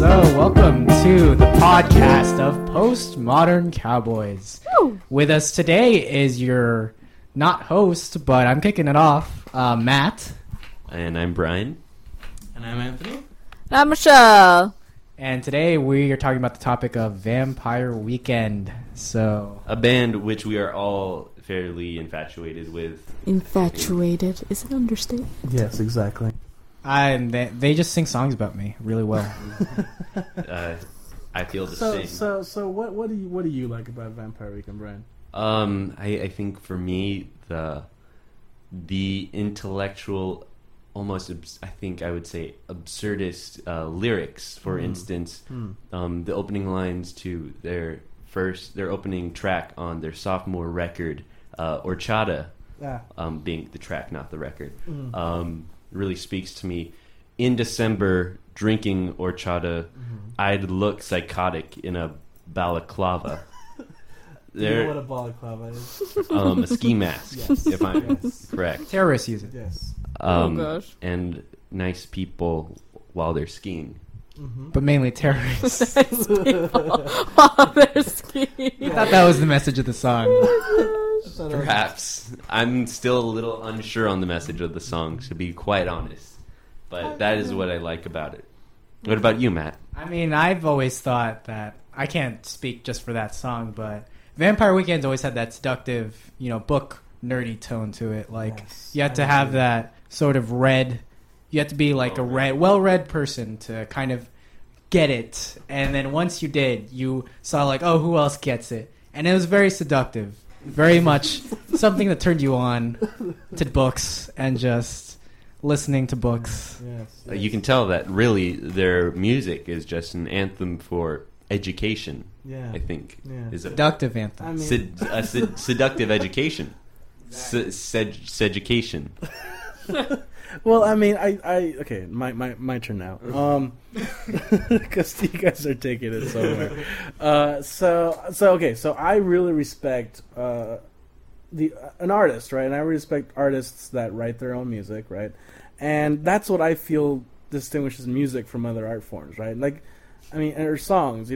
So, welcome to the podcast of Postmodern Cowboys. Woo. With us today is your not host, but I'm kicking it off, Matt. And I'm Brian. And I'm Anthony. I'm Michelle. And today we are talking about the topic of Vampire Weekend. So, A band which we are all fairly infatuated with. Infatuated is an understatement. Yes, exactly. and they just sing songs about me really well. I feel the same. So what do you like about Vampire Weekend, Brian? I think for me the intellectual, almost I think I would say absurdist lyrics. For instance, the opening lines to their opening track on their sophomore record, Horchata, being the track, not the record, really speaks to me. In December, drinking horchata, I'd look psychotic in a balaclava. Do you know what a balaclava is? A ski mask, Yes. if I'm Yes. correct. Terrorists use it. Yes. Oh, gosh. And nice people while they're skiing. But mainly terrorists. While they're skiing. I thought that was the message of the song. Perhaps. I'm still a little unsure on the message of the song, to be quite honest. But that is what I like about it. What about you, Matt? I mean, I've always thought that, I can't speak just for that song, but Vampire Weekend's always had that seductive, book nerdy tone to it. Like, Yes, you have I to have agree. that sort of you have to be like well-read person to kind of get it. And then once you did, you saw like, oh, who else gets it? And it was very seductive. Very much something that turned you on to books and just listening to books. Yes. You can tell that really their music is just an anthem for education, Yeah. I think. Yeah. Is a Seductive anthem. I mean, seductive education. Seducation. well, I mean, I okay, my turn now. Because you guys are taking it somewhere. So I really respect an artist, right? And I respect artists that write their own music, right? And that's what I feel distinguishes music from other art forms, right? Like, I mean, or songs,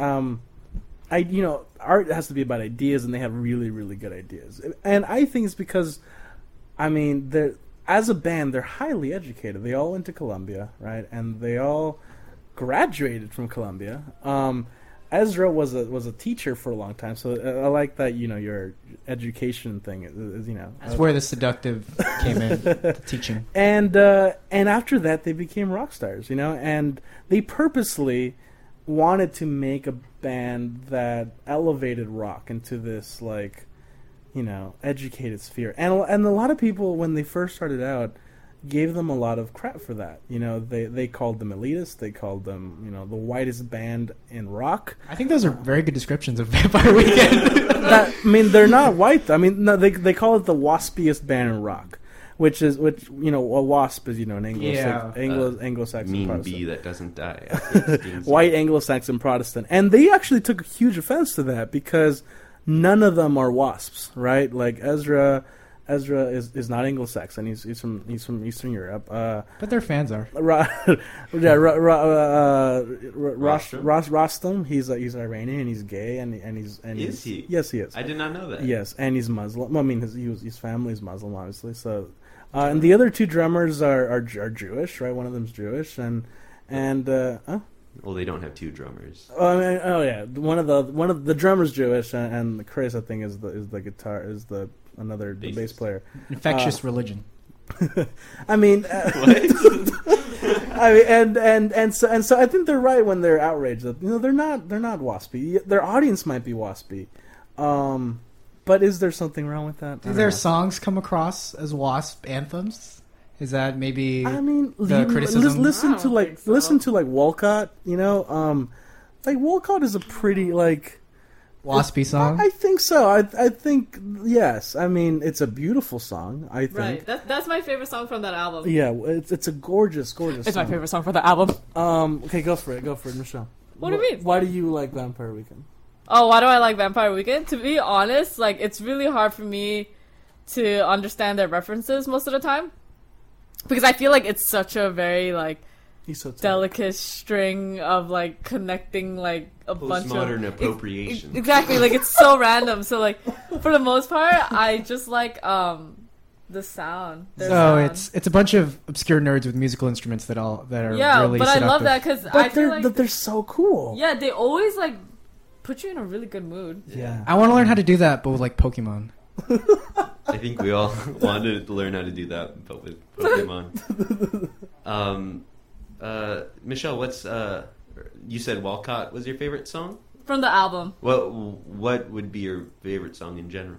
art has to be about ideas, and they have really, really good ideas. And I think it's because, I mean, as a band, they're highly educated. They all went to Columbia, right? And they all graduated from Columbia. Ezra was a teacher for a long time, so I like that. Your education thing is That's where the seductive came in, the teaching. And after that, they became rock stars, and they purposely wanted to make a band that elevated rock into this educated sphere. And a lot of people, when they first started out, gave them a lot of crap for that. They called them elitist. They called them, the whitest band in rock. I think those are very good descriptions of Vampire Weekend. They're not white. I mean, no, they call it the waspiest band in rock, which a wasp is, an Anglo-Saxon Mean Protestant. bee that doesn't die. after it stings you. White Anglo-Saxon Protestant. And they actually took huge offense to that because none of them are wasps, right? Like Ezra is not Anglo-Saxon. He's from Eastern Europe. But their fans are. Rostam. He's Iranian and he's gay and he's Is he? Yes, he is. I did not know that. Yes, and he's Muslim. I mean, his family's Muslim, obviously. So, and the other two drummers are Jewish, right? One of them's Jewish, and Well, they don't have two drummers. one of the drummers Jewish, and Chris, I think, is the bass player. Infectious religion. I mean, I mean, and so I think they're right when they're outraged that they're not waspy. Their audience might be waspy, but is there something wrong with that? Do their songs come across as wasp anthems? Is that maybe? I mean, the criticism? listen I to don't like think so. listen to like Walcott. Like Walcott is a pretty like. Waspy song? I think so. I think yes. I mean, it's a beautiful song. I think. Right. That's my favorite song from that album. Yeah, it's a gorgeous It's song. my favorite song for the album. Okay, go for it, Michelle. What do you mean? Why do you like Vampire Weekend? Oh, why do I like Vampire Weekend? To be honest, it's really hard for me to understand their references most of the time. Because I feel like it's such a very, He's so tight. delicate string of like connecting like a bunch of Postmodern appropriation. Exactly, like it's so random. So like for the most part, I just like the sound. Their So sound. it's a bunch of obscure nerds with musical instruments that are yeah, really but I love seductive. that because I But feel like they're so cool. yeah, they always like put you in a really good mood. Yeah. I want to learn how to do that, but with like Pokemon. I think we all wanted to learn how to do that, but with Pokemon. Michelle, what's you said Walcott was your favorite song? From the album. What would be your favorite song in general?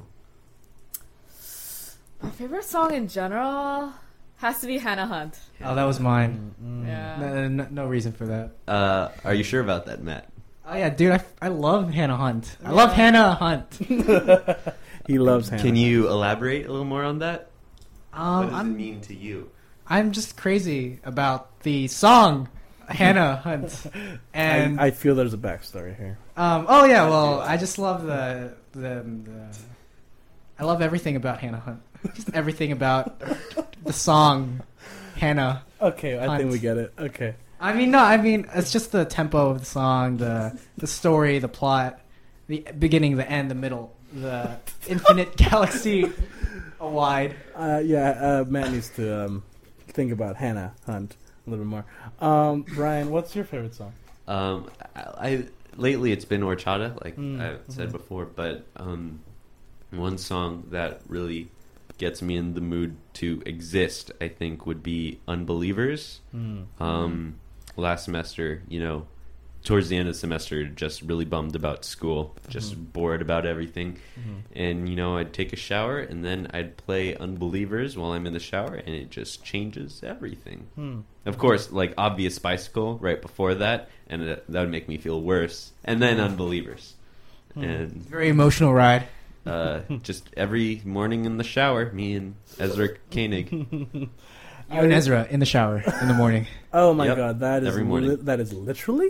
My favorite song in general has to be Hannah Hunt. Oh, that was mine. Yeah. No reason for that. Are you sure about that, Matt? Oh yeah, dude, I love Hannah Hunt. I Yeah. love Hannah Hunt. He loves Hannah. Can you elaborate a little more on that? What does it I'm mean to you? I'm just crazy about the song Hannah Hunt, and I feel there's a backstory here. oh yeah, well I just love the I love everything about Hannah Hunt. Just everything about the song Hannah. Okay, I think Hunt. we get it. Okay. I mean it's just the tempo of the song, the story, the plot, the beginning, the end, the middle, the infinite galaxy wide. Matt needs to think about Hannah Hunt a little bit more. Brian, what's your favorite song? I lately it's been Horchata, like I said mhm. before, but one song that really gets me in the mood to exist, I think, would be Unbelievers. Last semester, towards the end of the semester, just really bummed about school, just bored about everything. And, I'd take a shower and then I'd play Unbelievers while I'm in the shower and it just changes everything. Of course, like Obvious Bicycle right before that, and that would make me feel worse. And then Unbelievers. And Very emotional ride. just every morning in the shower, me and Ezra Koenig. You and Ezra in the shower in the morning. Oh my Yep, god, that is every morning. that is literally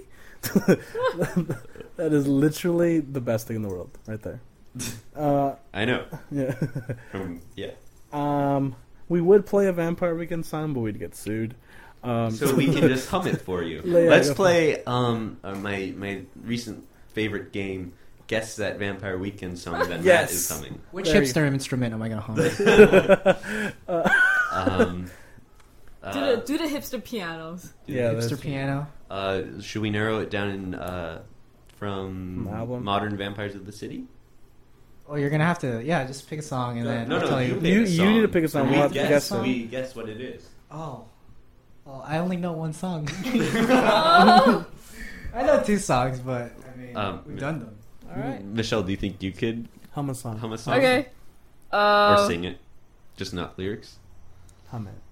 that is literally the best thing in the world, right there. I know. Yeah. Yeah. We would play a Vampire Weekend song, but we'd get sued. So we can just hum it for you. Yeah, Let's go play my recent favorite game, Guess That Vampire Weekend song that Matt Yes. is humming. Which There you hipster instrument am I going to hum? Do the hipster pianos. Yeah, Hipster that's- piano. Should we narrow it down in, from Album? Modern Vampires of the City? Oh, you're going to have to, just pick a song and then I'll tell you. pick a You song. need to pick a song. And We'll we have to guess, guess it. we guess what it is. Oh. Well, I only know one song. I know two songs, but I mean, we've done them. All right. Michelle, do you think you could Hum a song. hum a song? Okay. Or sing it? Just not lyrics? Hum it.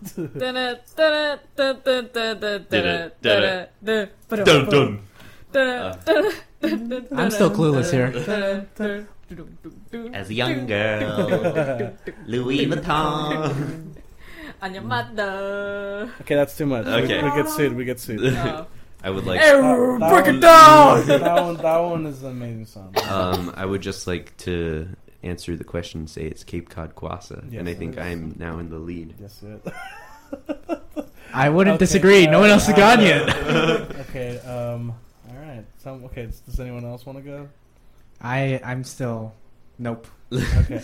I'm still clueless here. As a young girl, Louis Vuitton. On your mother. Okay, that's too much. Okay. We get sued. Oh. I would like. Break it down. That one is an amazing song. I would just like to answer the question and say it's Cape Cod Kwasa, Yes, and I it think is. I'm now in the lead. Yes, it. I wouldn't Okay, disagree. No one else has gone yet. Okay. All right. Okay. Does anyone else want to go? I'm still nope. Okay.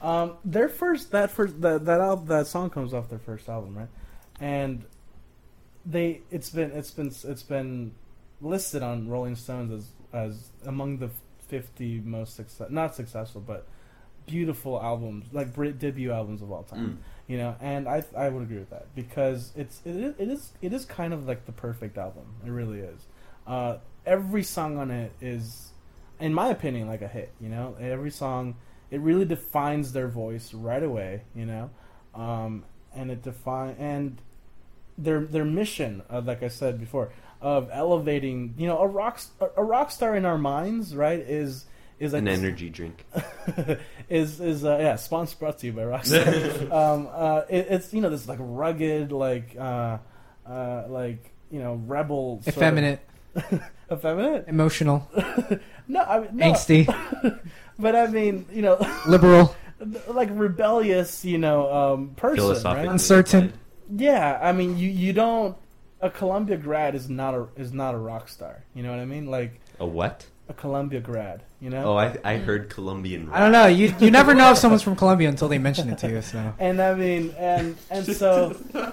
That song comes off their first album, right? And it's been listed on Rolling Stones as among the 50 most not successful but beautiful albums, like debut albums of all time. And I would agree with that because it is kind of like the perfect album. It really is. Every song on it is, in my opinion, like a hit. Every song, it really defines their voice right away. And their mission, like I said before, of elevating, a rock star in our minds, right? Is like An energy drink. is sponsor brought to you by Rockstar. It's this like rugged, like rebel, sort of- Effeminate, effeminate. emotional, No, I mean, no. angsty, But I mean, liberal, like rebellious, person, Philosophically. right? uncertain. Yeah, I mean, you don't a Columbia grad is not a rock star. You know what I mean? Like A what? a Columbia grad. You know? Oh, I heard Colombian. I don't know. You never know if someone's from Colombia until they mention it to you. So And I mean, and so,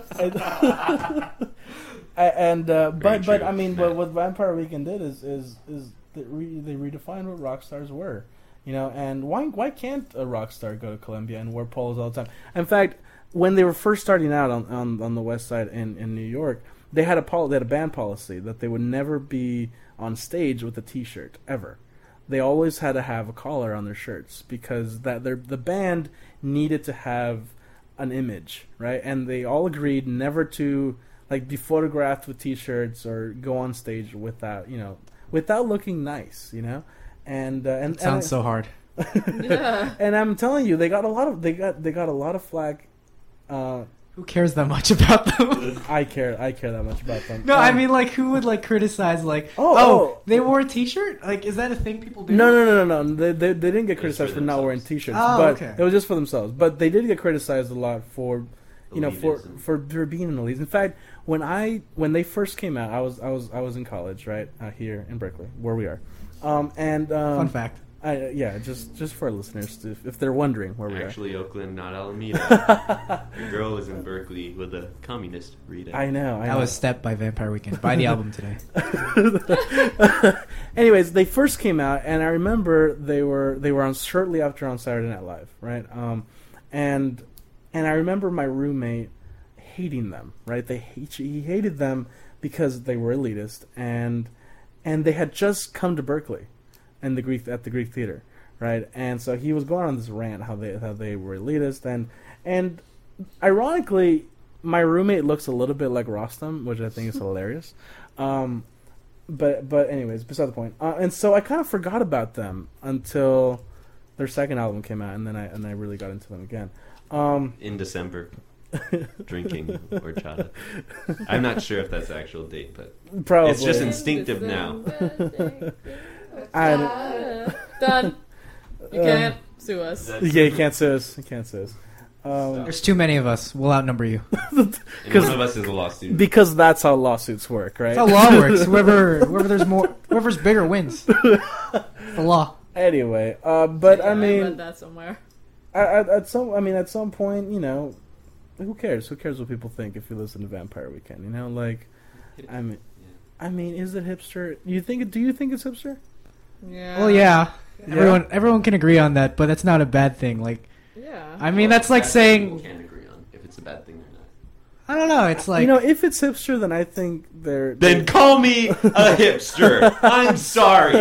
but I mean, but what Vampire Weekend did is they redefined what rock stars were, you know. And why can't a rock star go to Columbia and wear polos all the time? In fact, when they were first starting out on the West Side in New York, they had a band policy that they would never be on stage with a T-shirt ever. They always had to have a collar on their shirts because the band needed to have an image, right? And they all agreed never to like be photographed with T-shirts or go on stage without looking nice, you know. And it sounds so hard. Yeah. And I'm telling you, they got a lot of flack. Who cares that much about them? I care that much about them. No, I mean, like, who would like criticize like, they wore a T-shirt? Like, is that a thing people do? No. They didn't get criticized for not wearing T-shirts, but okay. it was just for themselves. But they did get criticized a lot for, you know, for being an elite. In fact, when they first came out, I was in college, right, here in Berkeley, where we are, Fun fact. Just for our listeners, if they're wondering where we are. Actually, Oakland, not Alameda. The girl was in Berkeley with a communist reading. I know. That was Step by Vampire Weekend. Buy the album today. Anyways, they first came out, and I remember they were on shortly after on Saturday Night Live, right? And I remember my roommate hating them, right? He hated them because they were elitist, and they had just come to Berkeley. At the Greek Theater, right? And so he was going on this rant how they were elitist, and ironically, my roommate looks a little bit like Rostam, which I think is hilarious. But anyways, beside the point. And so I kind of forgot about them until their second album came out, and then I really got into them again. In December, drinking horchata. I'm not sure if that's the actual date, but Probably. it's just instinctive now. Done. You can't sue us. Yeah, you can't sue us. There's too many of us. We'll outnumber you. And one of us is a law student. Because that's how lawsuits work, right? That's how law works. Whoever's bigger wins. The law. Anyway, but Yeah, I I mean, read that somewhere. at some point, you know, who cares? Who cares what people think if you listen to Vampire Weekend? You know, like, I mean, is it hipster? Do you think it's hipster? Yeah. Well, yeah. Everyone can agree on that, but that's not a bad thing. Like, Yeah. I mean, that's like People saying, can't agree on if it's a bad thing or not. I don't know. It's like, You know, if it's hipster, then I think Then call me a hipster. I'm sorry.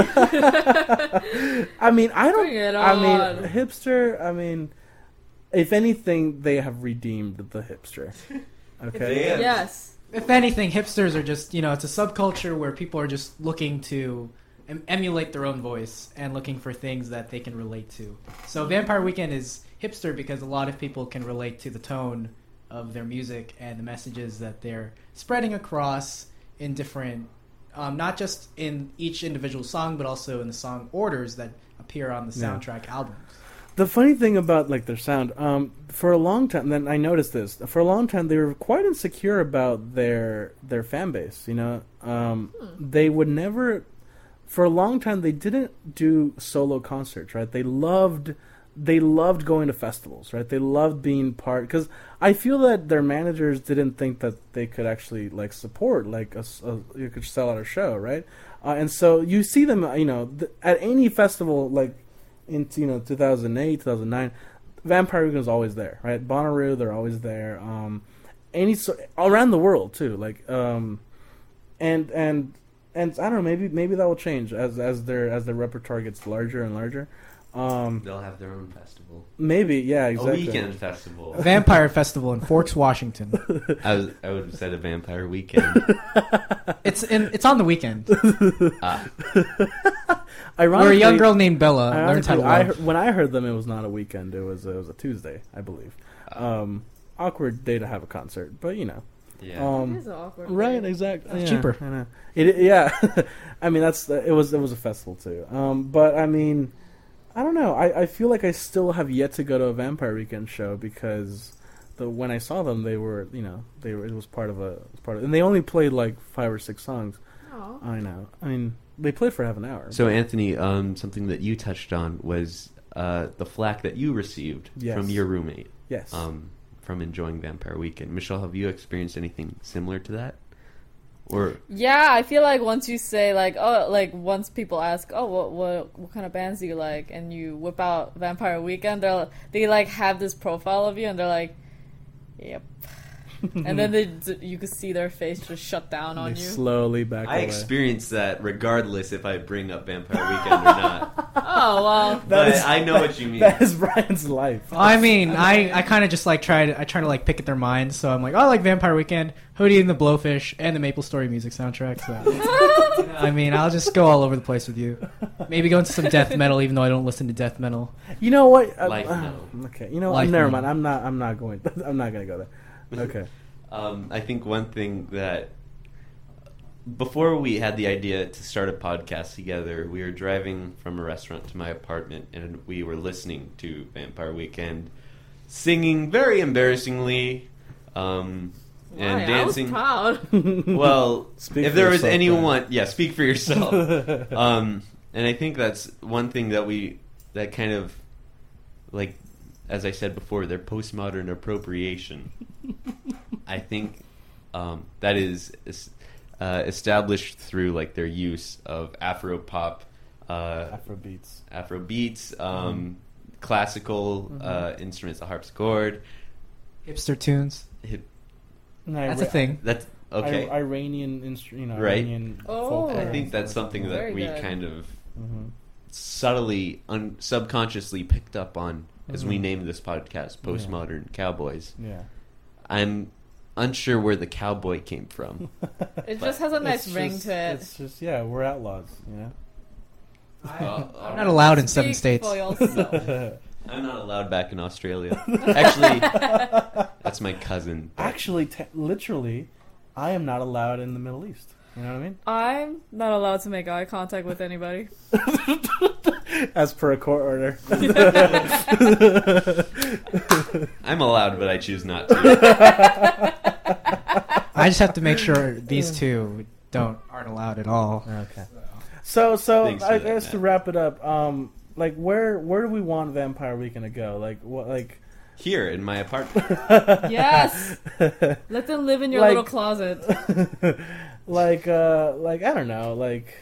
I mean, Bring it on. hipster. I mean, if anything, they have redeemed the hipster. Okay. Yeah. Yes. if anything, hipsters are just, it's a subculture where people are just looking to emulate their own voice and looking for things that they can relate to. So Vampire Weekend is hipster because a lot of people can relate to the tone of their music and the messages that they're spreading across in different, not just in each individual song, but also in the song orders that appear on the soundtrack albums. The funny thing about like their sound, for a long time, then I noticed this. For a long time, they were quite insecure about their fan base. They would never. For a long time, they didn't do solo concerts. Right? They loved going to festivals. Right? They loved being part. Because I feel that their managers didn't think that they could actually like support like you could sell out a show. Right? And so you see them. At any festival like. In 2008, 2009, Vampire Weekend was always there, right? Bonnaroo, they're always there. Around the world too, like and I don't know, maybe that will change as their repertoire gets larger and larger. They'll have their own festival. Maybe, yeah, exactly. A weekend festival. Vampire Festival in Forks, Washington. I would have said a Vampire Weekend. It's on the weekend. Ironically, Where a young girl named Bella learns how to love. When I heard them, it was not a weekend. It was a Tuesday, I believe. Awkward day to have a concert, but Yeah. It is awkward. Right, thing. exactly. It's Yeah, cheaper. I know. Yeah. I mean, it was a festival too. But I mean, I don't know. I feel like I still have yet to go to a Vampire Weekend show because when I saw them, they were it was part of and they only played like 5 or 6 songs. Aw. I know. I mean, they played for half an hour. So Anthony, something that you touched on was the flack that you received Yes. from your roommate yes. from enjoying Vampire Weekend. Michelle, have you experienced anything similar to that? Or Yeah, I feel like once you say like, oh, like once people ask, oh, what kind of bands do you like, and you whip out Vampire Weekend, they like have this profile of you, and they're like, yep, and then you could see their face just shut down on They you. slowly back I away. experience that regardless if I bring up Vampire Weekend or not. Oh well, But is- I know what you mean. That is Brian's life. I mean, I kind of just like try to like pick at their minds. So I'm like, oh, I like Vampire Weekend, Hootie and the Blowfish, and the Maple Story music soundtrack. So I mean, I'll just go all over the place with you. Maybe go into some death metal, even though I don't listen to death metal. You know what? Life metal. Okay. You know what? Life Never metal. mind. I'm not going. I'm not going to go there. Okay. I think one thing that before we had the idea to start a podcast together, we were driving from a restaurant to my apartment, and we were listening to Vampire Weekend, singing very embarrassingly, and Why? dancing. I was proud. Well, Speak if for there was yourself, anyone, yeah, speak for yourself. And I think that's one thing that kind of, like, as I said before, their postmodern appropriation. I think that is established through like their use of Afro pop, Afrobeats. classical instruments, the harpsichord. Hipster tunes. That's a thing. That's okay. Iranian Right. Iranian Oh. folklore I and think that's stuff like something that Very we good. kind of Mhm. subtly, subconsciously picked up on as we Mhm. named this podcast "Postmodern Cowboys." Yeah. I'm unsure where the cowboy came from. It just has a nice It's ring just- to it. It's just we're outlaws. You know. I'm not allowed in 7 Speak states. for yourself. I'm not allowed back in Australia. Actually, that's my cousin. Actually, literally, I am not allowed in the Middle East. You know what I mean? I'm not allowed to make eye contact with anybody. As per a court order. I'm allowed, but I choose not to. I just have to make sure these two aren't allowed at all. Okay. So Thanks for I that, guess to Matt. wrap it up, like where do we want Vampire Weekend to go? Like what? Like Here in my apartment. Yes, let them live in your Like- little closet. like I don't know. Like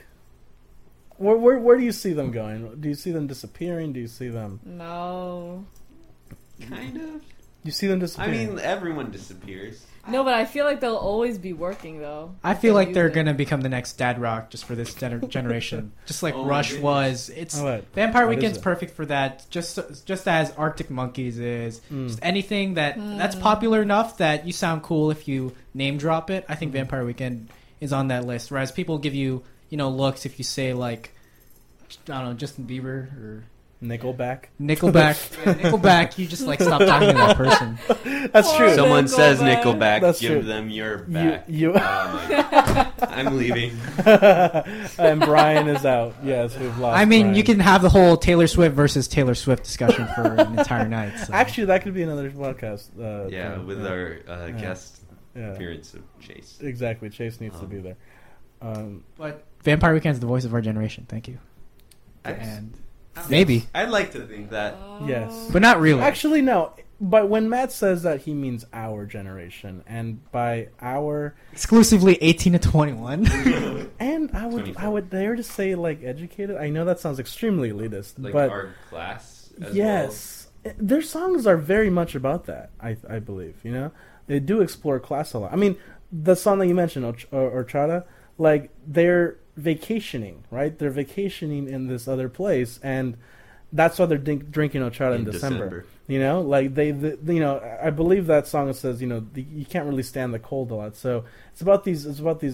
where do you see them going? Do you see them disappearing? Do you see them? No, Kind of. You see them I disappearing? mean, everyone disappears. no, but I feel like they'll always be working though. I feel like they're Music. gonna become the next dad rock just for this generation. Just like Oh my Rush goodness. was. It's Oh, what? Vampire What is Weekend's it? perfect for that. Just as Arctic Monkeys is. Mm. Just anything that's popular enough that you sound cool if you name drop it. I think Vampire Weekend is on that list. Whereas people give you looks if you say like I don't know Justin Bieber or Nickelback. Nickelback. Yeah, Nickelback. You just like stop talking to that person. That's Poor true. Someone says Nickelback. Nickelback, That's give true. them your back. You- Oh my- I'm leaving. And Brian is out. Yes, we've lost. I mean, Brian. you can have the whole Taylor Swift versus Taylor Swift discussion for an entire night. So. Actually, that could be another podcast. Yeah, with our Yeah. guest yeah. appearance of Chase. Exactly. Chase needs to be there. But Vampire Weekend's the voice of our generation. Thank you. Thanks. And maybe, I'd like to think that. Yes. but not really. Actually, no. But when Matt says that, he means our generation, and by our, Exclusively 18 to 21. and I 24. would dare to say like educated. I know that sounds extremely elitist, Like but our class as yes, their songs are very much about that. I believe they do explore class a lot. I mean, the song that you mentioned, Horchata, like they're vacationing, right? They're vacationing in this other place, and that's why they're drinking horchata in December. Like they I believe that song says, you can't really stand the cold a lot. So it's about these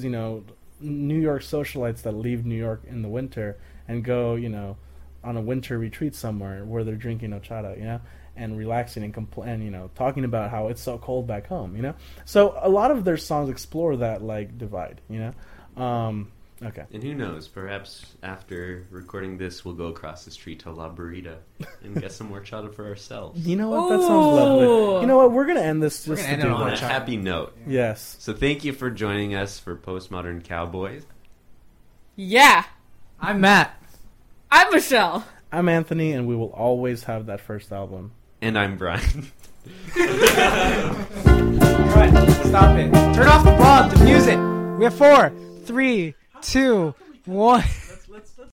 New York socialites that leave New York in the winter and go, on a winter retreat somewhere where they're drinking horchata, and relaxing and talking about how it's so cold back home, So a lot of their songs explore that like divide, Okay. And who knows? Perhaps after recording this, we'll go across the street to La Burrita and get some horchata for ourselves. You know what? That sounds lovely. Ooh. You know what? We're gonna end this We're just gonna to end it do on On a that. horchata. happy note. Yes. So thank you for joining us for Postmodern Cowboys. Yeah. I'm Matt. I'm Michelle. I'm Anthony, and we will always have that first album. And I'm Brian. All right, stop it. Turn off the music. We have 4, 3, 2, 1.